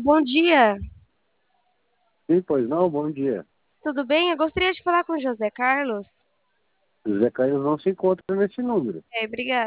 bom dia. Sim, pois não, bom dia. Tudo bem? Eu gostaria de falar com o José Carlos. José Carlos não se encontra nesse número. Obrigada.